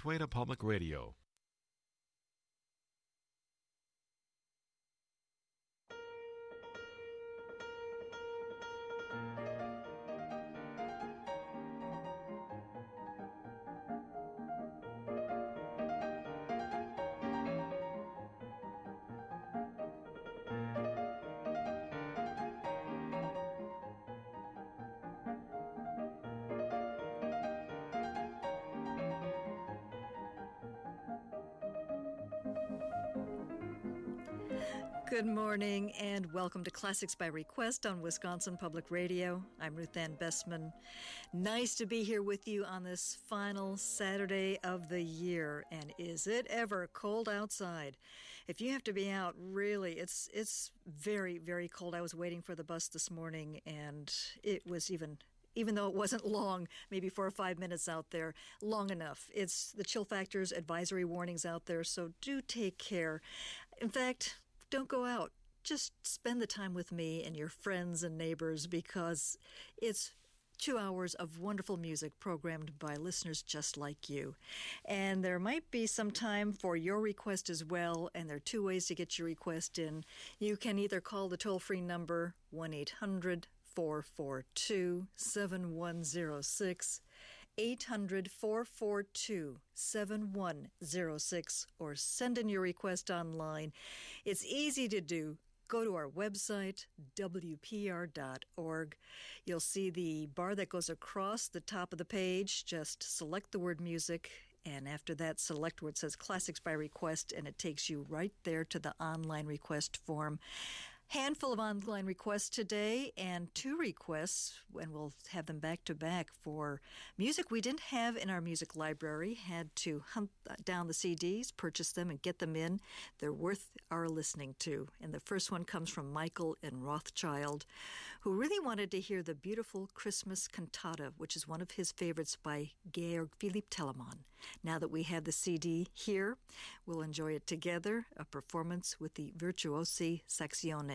Gateway to Public Radio. Good morning and welcome to Classics by Request on Wisconsin Public Radio. I'm Ruth Ann Bestman. Nice to be here with you on this final Saturday of the year. And is it ever cold outside? If you have to be out, really, it's very, very cold. I was waiting for the bus this morning and it was even though it wasn't long, maybe 4 or 5 minutes out there, long enough. It's the chill factors, advisory warnings out there, so do take care. In fact, don't go out. Just spend the time with me and your friends and neighbors because it's 2 hours of wonderful music programmed by listeners just like you. And there might be some time for your request as well, and there are 2 ways to get your request in. You can either call the toll-free number 1-800-442-7106, 800-442-7106, or send in your request online. It's easy to do. Go to our website, wpr.org. You'll see the bar that goes across the top of the page. Just select the word music, and after that, select where it says Classics by Request, and it takes you right there to the online request form. Handful of online requests today and 2 requests, and we'll have them back to back for music we didn't have in our music library. Had to hunt down the CDs, purchase them, and get them in. They're worth our listening to. And the first one comes from Michael in Rothschild, who really wanted to hear the beautiful Christmas cantata, which is one of his favorites by Georg Philipp Telemann. Now that we have the CD here, we'll enjoy it together, a performance with the Virtuosi Saxione.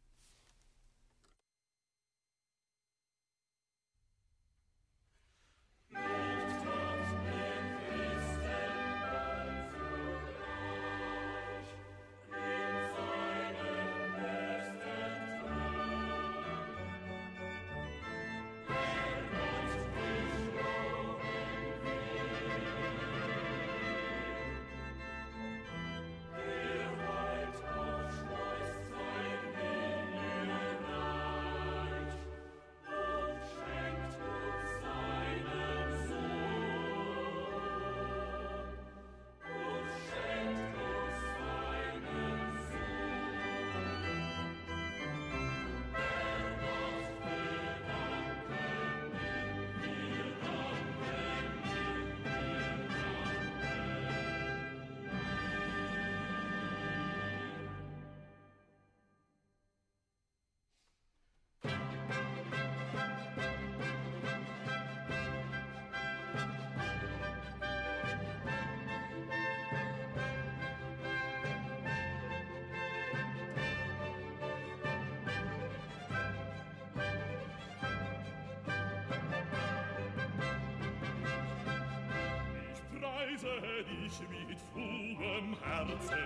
Mit frohem Herzen.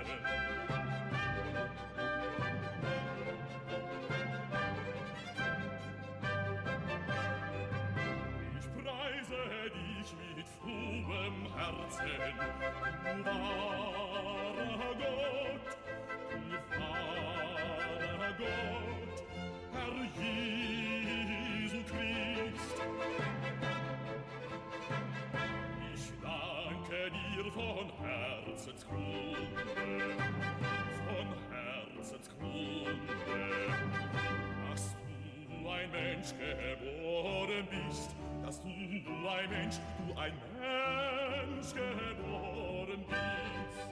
Ich preise dich mit frohem Herzen, du wahrer Gott, Herr Jesu Christ. Dir von Herzensgrunde, dass du ein Mensch geboren bist, dass du ein Mensch geboren bist.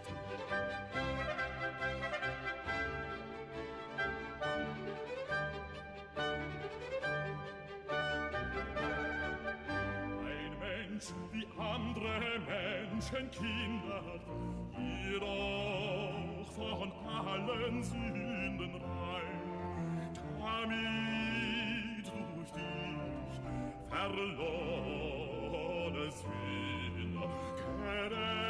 Wie andere Menschenkinder, jedoch von allen Sünden rein, damit durch dich verlorene Sünder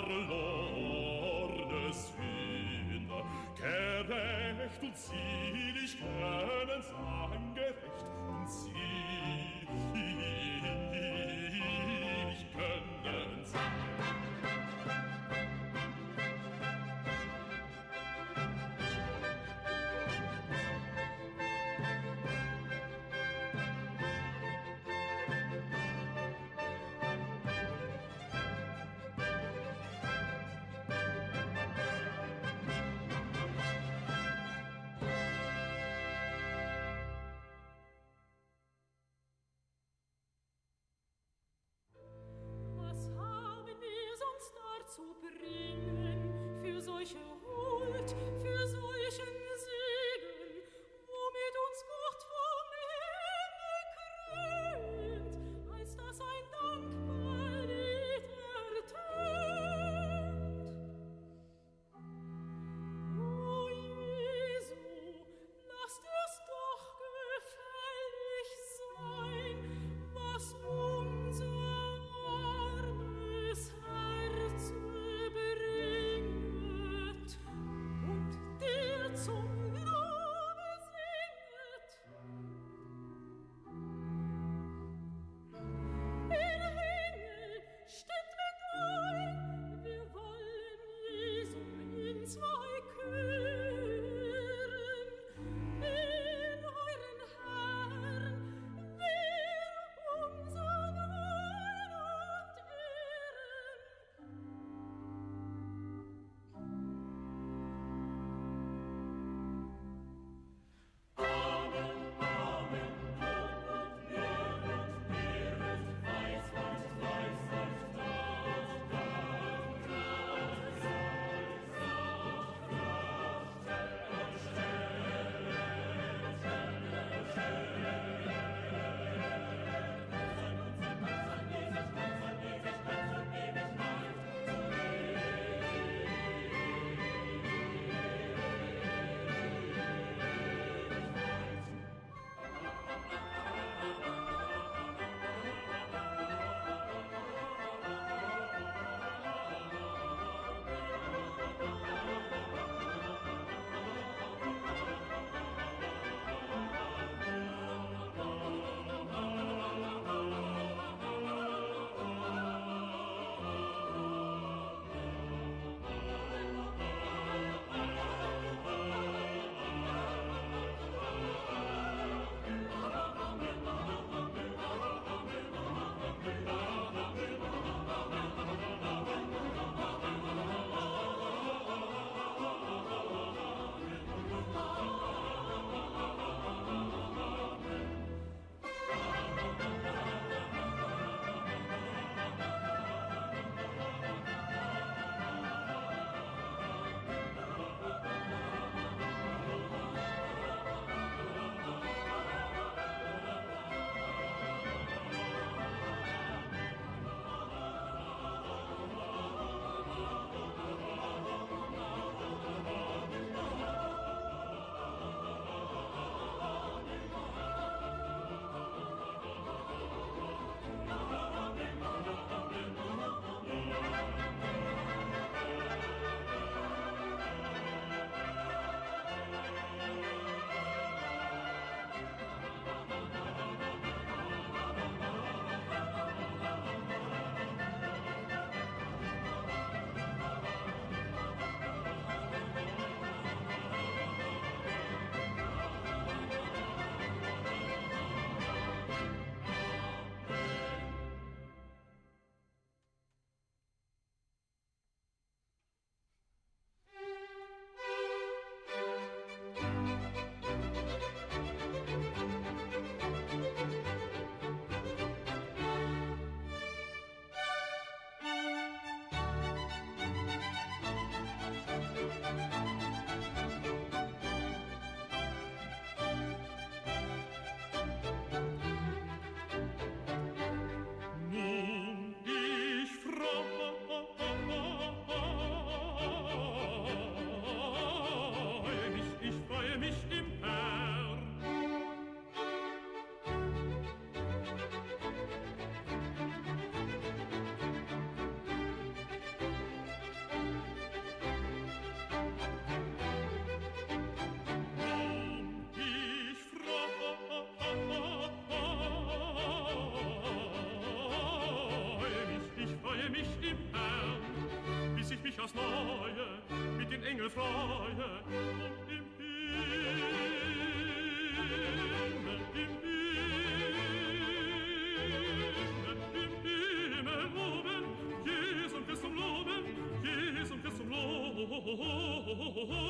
verlorne Sünder. Gerecht und selig können sein, gerecht und selig können sein. Zu bringen für solche Huld, für solchen Segen, womit uns Gott vom Himmel krönt, als dass ein dankbar Lied ertönt. O Jesu, lasst es doch gefällig sein, was unser armes Herz bringet. aufs Neue mit den Engeln freue und im Himmel oben Jesum Christum loben, Jesum Christum loben.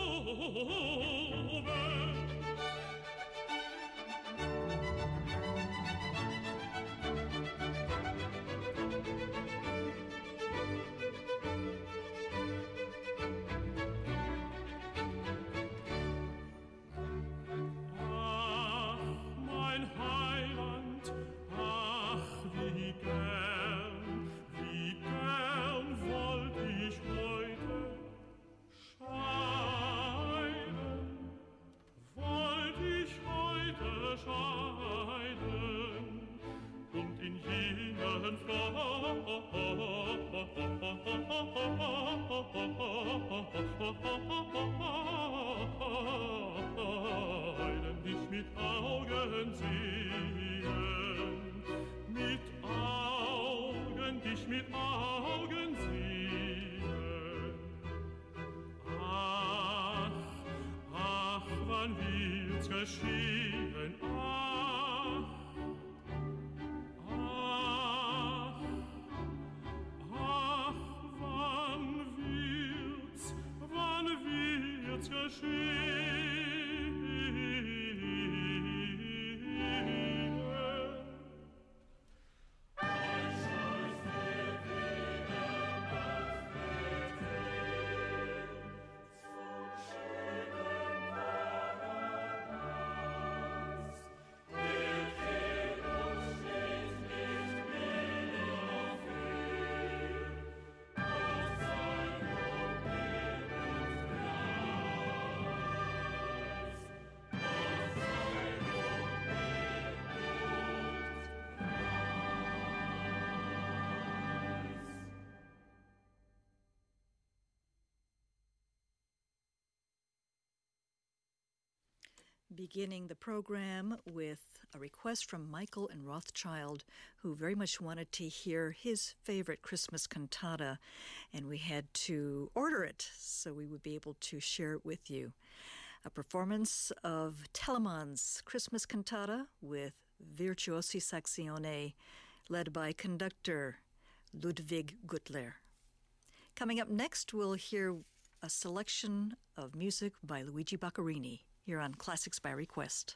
Beginning the program with a request from Michael and Rothschild, who very much wanted to hear his favorite Christmas cantata, and we had to order it so we would be able to share it with you. A performance of Telemann's Christmas cantata with Virtuosi Saxione, led by conductor Ludwig Gutler. Coming up next, we'll hear a selection of music by Luigi Boccherini, here on Classics by Request.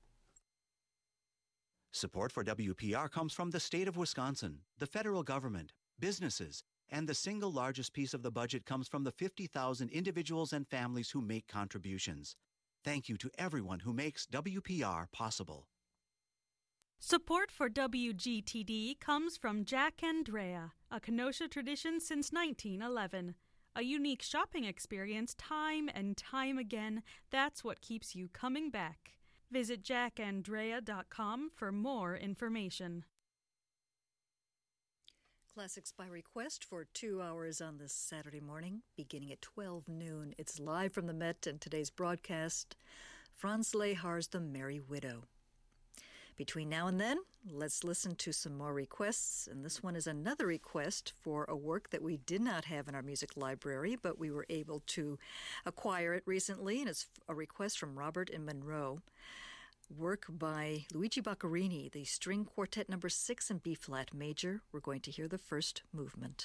Support for WPR comes from the state of Wisconsin, the federal government, businesses, and the single largest piece of the budget comes from the 50,000 individuals and families who make contributions. Thank you to everyone who makes WPR possible. Support for WGTD comes from Jack Andrea, a Kenosha tradition since 1911. A unique shopping experience time and time again. That's what keeps you coming back. Visit jackandrea.com for more information. Classics by Request for 2 hours on this Saturday morning, beginning at 12 noon. It's live from the Met, and today's broadcast, Franz Lehar's The Merry Widow. Between now and then, let's listen to some more requests, and this one is another request for a work that we did not have in our music library, but we were able to acquire it recently, and it's a request from Robert and Monroe. Work by Luigi Boccherini, the String Quartet No. 6 in B-flat major. We're going to hear the first movement.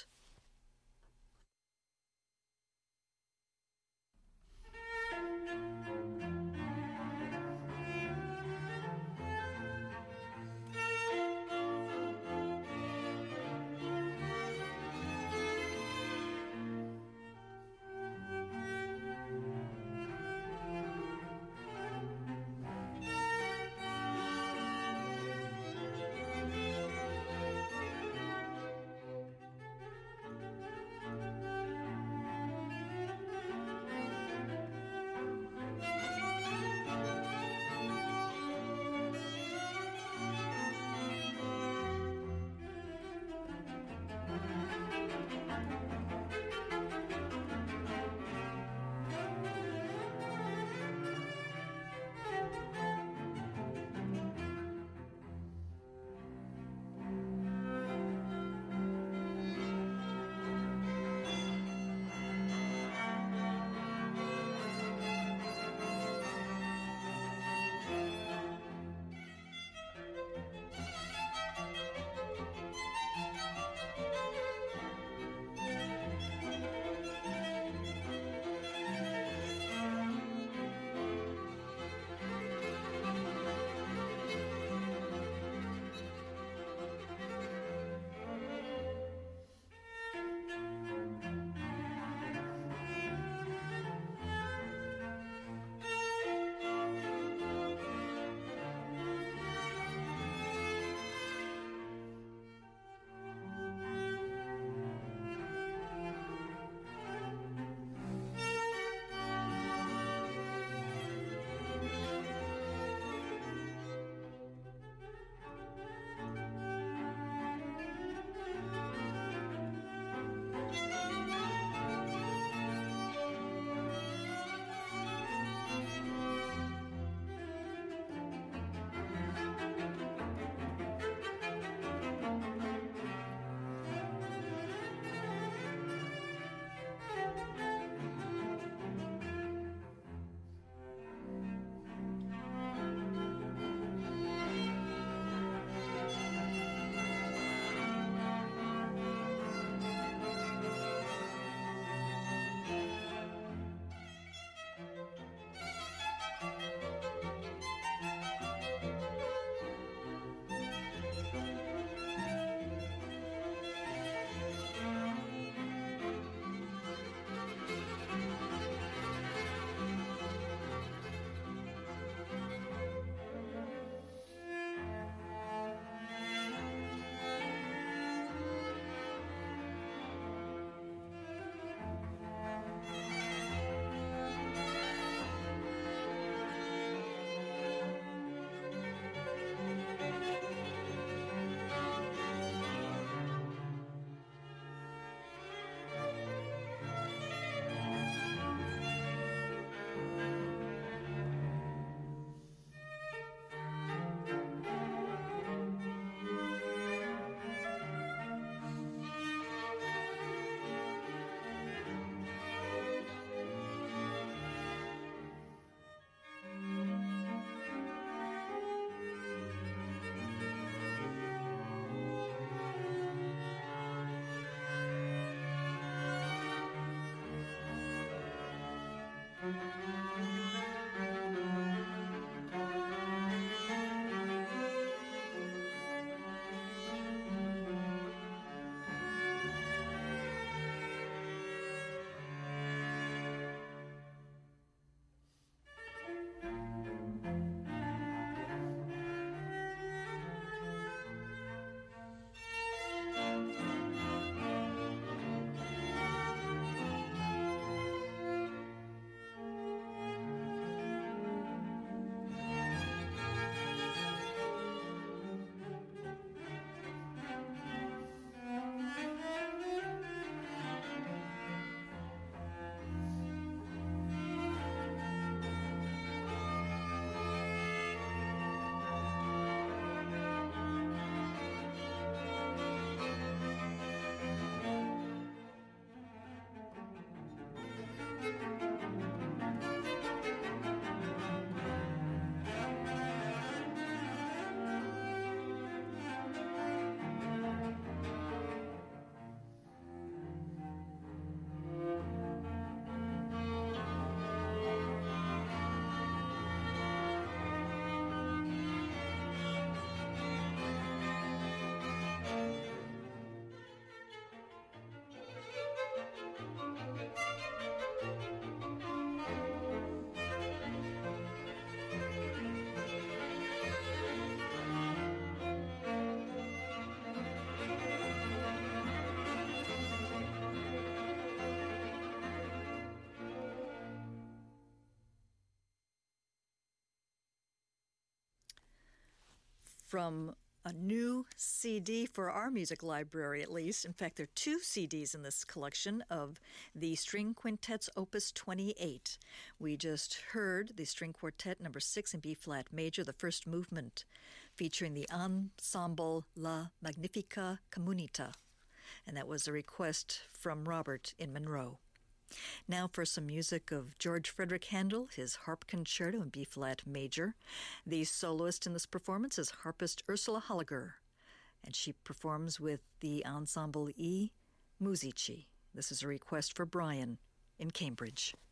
from a new CD for our music library, at least. In fact, there are 2 CDs in this collection of the String Quintet's Opus 28. We just heard the String Quartet number 6 in B-flat major, the first movement, featuring the Ensemble La Magnifica Comunità. And that was a request from Robert in Monroe. Now for some music of George Frederick Handel, his Harp Concerto in B-flat major. The soloist in this performance is harpist Ursula Holliger, and she performs with the Ensemble I Musici. This is a request for Brian in Cambridge.